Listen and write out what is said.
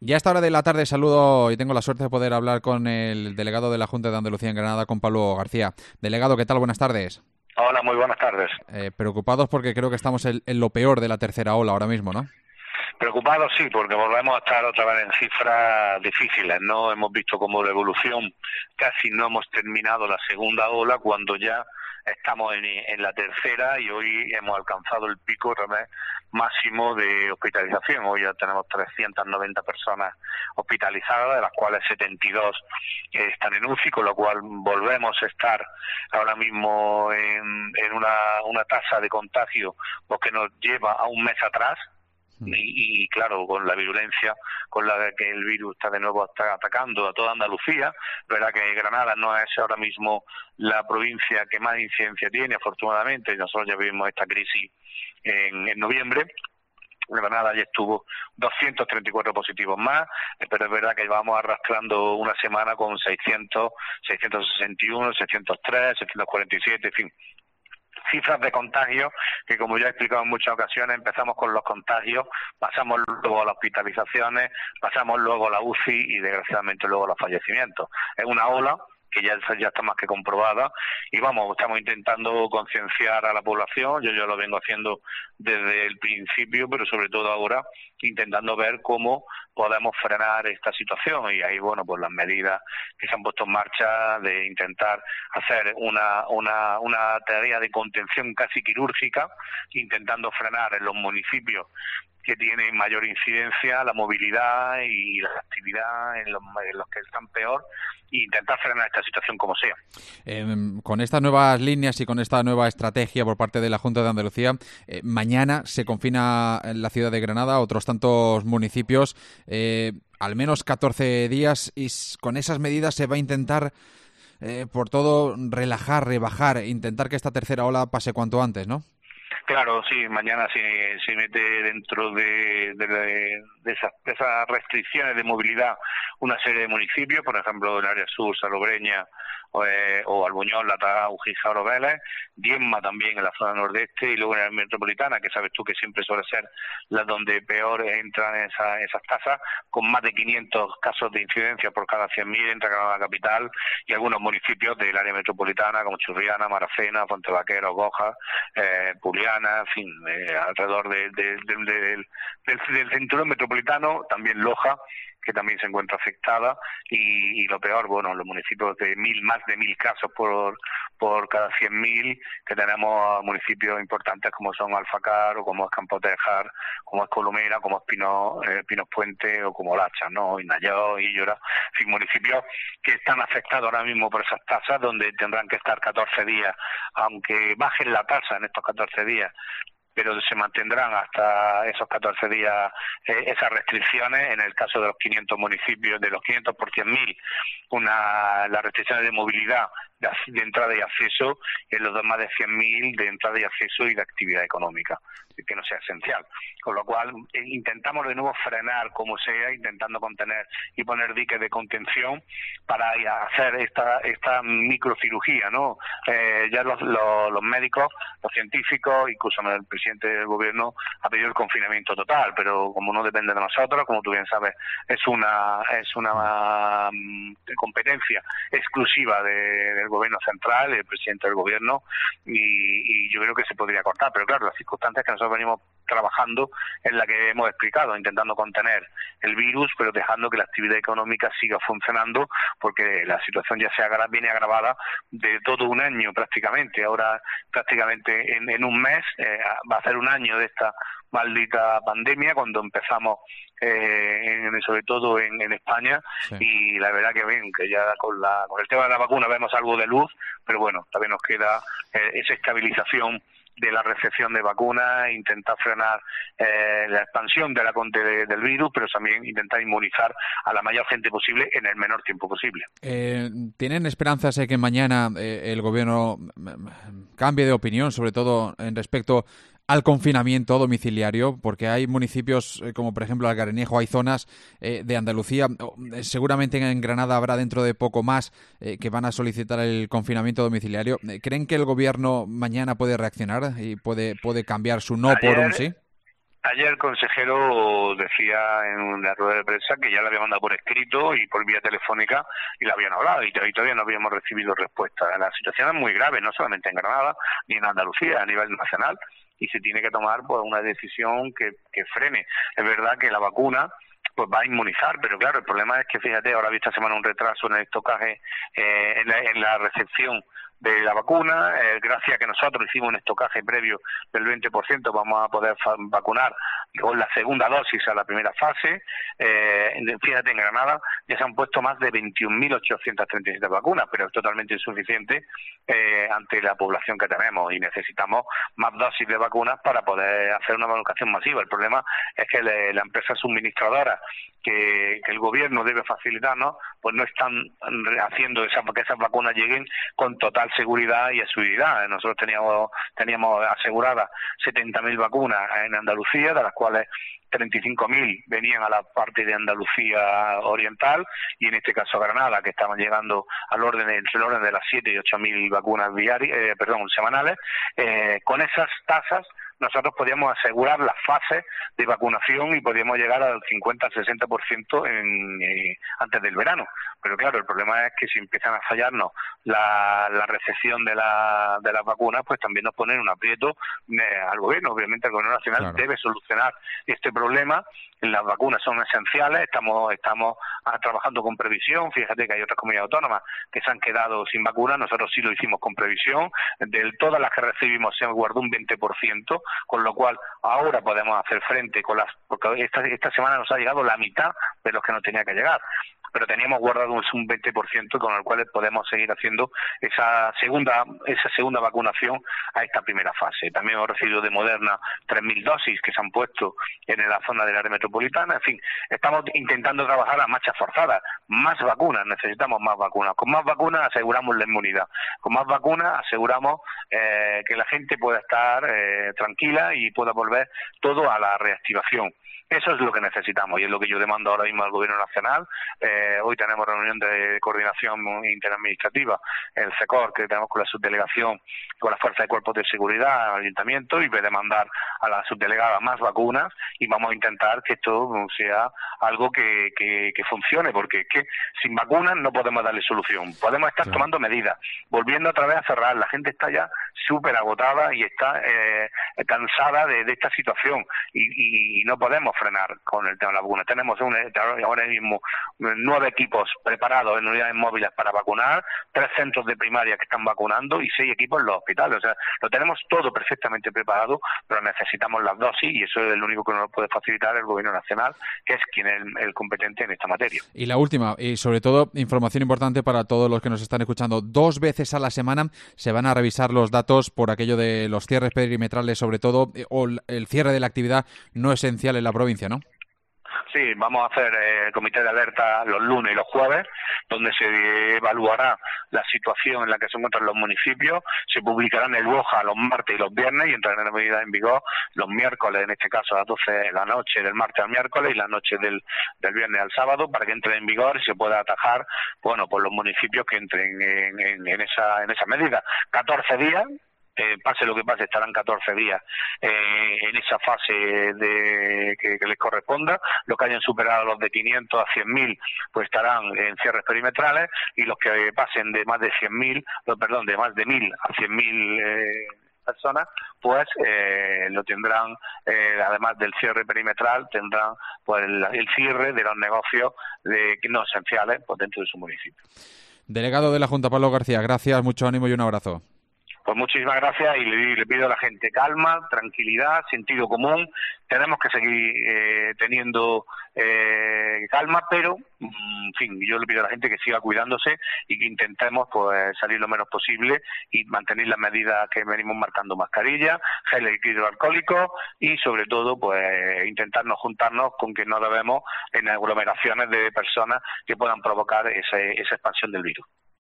Y a esta hora de la tarde saludo y tengo la suerte de poder hablar con el delegado de la Junta de Andalucía en Granada, con Pablo García. Delegado, ¿qué tal? Buenas tardes. Hola, muy buenas tardes. Preocupados porque creo que estamos en lo peor de la tercera ola ahora mismo, ¿no? Preocupados sí, porque volvemos a estar otra vez en cifras difíciles, ¿no? Hemos visto como la evolución, casi no hemos terminado la segunda ola cuando ya estamos en la tercera y hoy hemos alcanzado el pico otra vez máximo de hospitalización. Hoy ya tenemos 390 personas hospitalizadas, de las cuales 72 están en UCI, con lo cual volvemos a estar ahora mismo en una tasa de contagio pues, que nos lleva a un mes atrás. Y claro, con la virulencia con la que el virus está de nuevo atacando a toda Andalucía, verdad que Granada no es ahora mismo la provincia que más incidencia tiene, afortunadamente. Nosotros ya vivimos esta crisis en noviembre. Granada ya estuvo 234 positivos más, pero es verdad que vamos arrastrando una semana con 600, 661, 603, 647, en fin. Cifras de contagios que, como ya he explicado en muchas ocasiones, empezamos con los contagios, pasamos luego a las hospitalizaciones, pasamos luego a la UCI y desgraciadamente luego a los fallecimientos. Es una ola que ya está más que comprobada y estamos intentando concienciar a la población. Yo lo vengo haciendo desde el principio, pero sobre todo ahora intentando ver cómo podemos frenar esta situación, y ahí pues las medidas que se han puesto en marcha de intentar hacer una tarea de contención casi quirúrgica, intentando frenar en los municipios que tienen mayor incidencia la movilidad y la actividad en los que están peor, e intentar frenar esta situación como sea. Con estas nuevas líneas y con esta nueva estrategia por parte de la Junta de Andalucía, mañana se confina en la ciudad de Granada, otros tantos municipios, al menos 14 días, y con esas medidas se va a intentar por todo relajar, rebajar, intentar que esta tercera ola pase cuanto antes, ¿no? Claro, sí, mañana se mete dentro de esas restricciones de movilidad una serie de municipios, por ejemplo, el área sur, Salobreña, o Albuñol, Latagá, Ujija, Vélez, Diezma también en la zona nordeste, y luego en la metropolitana, que sabes tú que siempre suele ser la donde peor entran esas tasas, con más de 500 casos de incidencia por cada 100.000 entre Granada capital y algunos municipios del área metropolitana como Churriana, Maracena, Fontevaquero, Goja, Puliana, en fin, alrededor del cinturón metropolitano, también Loja, que también se encuentra afectada, y lo peor, los municipios de más de 1.000 casos por cada 100.000, que tenemos municipios importantes como son Alfacar, o como es Campotejar, como es Colomera, como es Pinos Puente, o como Lacha, ¿no? Inayó, Illora, en fin, municipios que están afectados ahora mismo por esas tasas, donde tendrán que estar 14 días, aunque bajen la tasa en estos 14 días, pero se mantendrán hasta esos 14 días esas restricciones. En el caso de los 500 municipios, de los 500 por 100.000, las restricciones de movilidad, de entrada y acceso, y en los más de 100.000 de entrada y acceso y de actividad económica, que no sea esencial. Con lo cual, intentamos de nuevo frenar como sea, intentando contener y poner diques de contención para hacer esta microcirugía, ¿no? Ya los médicos, los científicos, incluso el presidente del gobierno ha pedido el confinamiento total, pero como no depende de nosotros, como tú bien sabes, es una competencia exclusiva del gobierno central, el presidente del gobierno, y yo creo que se podría cortar, pero claro, las circunstancias que nosotros venimos trabajando en la que hemos explicado, intentando contener el virus, pero dejando que la actividad económica siga funcionando, porque la situación ya viene agravada de todo un año prácticamente. Ahora prácticamente en un mes va a ser un año de esta maldita pandemia, cuando empezamos sobre todo en España, sí. Y la verdad que ya con el tema de la vacuna vemos algo de luz, pero todavía nos queda esa estabilización de la recepción de vacunas, intentar frenar la expansión del virus, pero también intentar inmunizar a la mayor gente posible en el menor tiempo posible. ¿Tienen esperanzas de que mañana el gobierno cambie de opinión, sobre todo en respecto al confinamiento domiciliario? Porque hay municipios como por ejemplo Algareñejo, hay zonas de Andalucía, seguramente en Granada habrá dentro de poco más que van a solicitar el confinamiento domiciliario. ¿Creen que el gobierno mañana puede reaccionar y puede cambiar su no por un sí? Ayer el consejero decía en una rueda de prensa que ya la había mandado por escrito y por vía telefónica y la habían hablado y todavía no habíamos recibido respuesta. La situación es muy grave, no solamente en Granada ni en Andalucía, a nivel nacional, y se tiene que tomar pues una decisión que frene. Es verdad que la vacuna pues va a inmunizar, pero claro, el problema es que, fíjate, ahora ha habido esta semana un retraso en el estocaje, en la recepción de la vacuna. Gracias a que nosotros hicimos un estocaje previo del 20%, vamos a poder vacunar con la segunda dosis a la primera fase. Fíjate, en Granada ya se han puesto más de 21.837 vacunas, pero es totalmente insuficiente ante la población que tenemos y necesitamos más dosis de vacunas para poder hacer una vacunación masiva. El problema es que la empresa suministradora que el gobierno debe facilitarnos, pues no están haciendo que esas vacunas lleguen con total seguridad y seguridad. Nosotros teníamos aseguradas 70.000 vacunas en Andalucía, de las cuales 35.000 venían a la parte de Andalucía oriental y en este caso a Granada, que estaban llegando entre el orden de las 7 y 8.000 vacunas semanales. Con esas tasas nosotros podíamos asegurar las fases de vacunación y podíamos llegar al 50 al 60% antes del verano. Pero claro, el problema es que si empiezan a fallarnos la recepción de las vacunas, pues también nos ponen un aprieto al gobierno. Obviamente el gobierno nacional Claro. debe solucionar este problema. Las vacunas son esenciales, estamos trabajando con previsión. Fíjate que hay otras comunidades autónomas que se han quedado sin vacunas, nosotros sí lo hicimos con previsión. De todas las que recibimos se guardó un 20%, con lo cual ahora podemos hacer frente porque esta semana nos ha llegado la mitad de los que nos tenía que llegar, pero teníamos guardado un 20% con el cual podemos seguir haciendo esa segunda vacunación a esta primera fase. También hemos recibido de Moderna 3.000 dosis que se han puesto en la zona del área metropolitana. En fin, estamos intentando trabajar a marchas forzadas. Más vacunas, necesitamos más vacunas. Con más vacunas aseguramos la inmunidad. Con más vacunas aseguramos que la gente pueda estar tranquila y pueda volver todo a la reactivación. Eso es lo que necesitamos y es lo que yo demando ahora mismo al Gobierno Nacional. Hoy tenemos reunión de coordinación interadministrativa, el CECOR, que tenemos con la subdelegación, con las fuerzas de cuerpos de seguridad, al ayuntamiento, y voy a demandar a la subdelegada más vacunas y vamos a intentar que esto sea algo que funcione, porque es que sin vacunas no podemos darle solución. Podemos estar tomando medidas, volviendo otra vez a cerrar. La gente está ya súper agotada y está cansada de esta situación y no podemos frenar con el tema de la vacuna. Tenemos ahora mismo 9 equipos preparados en unidades móviles para vacunar, 3 centros de primaria que están vacunando y 6 equipos en los hospitales. O sea, lo tenemos todo perfectamente preparado, pero necesitamos las dosis y eso es lo único que nos puede facilitar el Gobierno Nacional, que es quien es el competente en esta materia. Y la última, y sobre todo información importante para todos los que nos están escuchando, 2 veces a la semana se van a revisar los datos por aquello de los cierres perimetrales, sobre todo, o el cierre de la actividad no esencial en la provincia, ¿no? Sí, vamos a hacer el comité de alerta los lunes y los jueves, donde se evaluará la situación en la que se encuentran los municipios, se publicarán el BOJA los martes y los viernes y entrarán en medida en vigor los miércoles, en este caso a las 12 de la noche, del martes al miércoles y la noche del viernes al sábado, para que entre en vigor y se pueda atajar, por los municipios que entren en esa medida. 14 días. Pase lo que pase, estarán 14 días en esa fase que les corresponda. Los que hayan superado los de 500 a 100.000 pues estarán en cierres perimetrales y los que pasen de más de 100.000, de más de 1.000 a 100.000 personas, pues lo tendrán, además del cierre perimetral, tendrán pues el cierre de los negocios no esenciales pues dentro de su municipio. Delegado de la Junta, Pablo García, gracias, mucho ánimo y un abrazo. Pues muchísimas gracias y le pido a la gente calma, tranquilidad, sentido común. Tenemos que seguir teniendo calma, pero, en fin, yo le pido a la gente que siga cuidándose y que intentemos pues salir lo menos posible y mantener las medidas que venimos marcando: mascarilla, gel hidroalcohólico y, sobre todo, pues intentarnos juntarnos con que no debemos en aglomeraciones de personas que puedan provocar esa expansión del virus.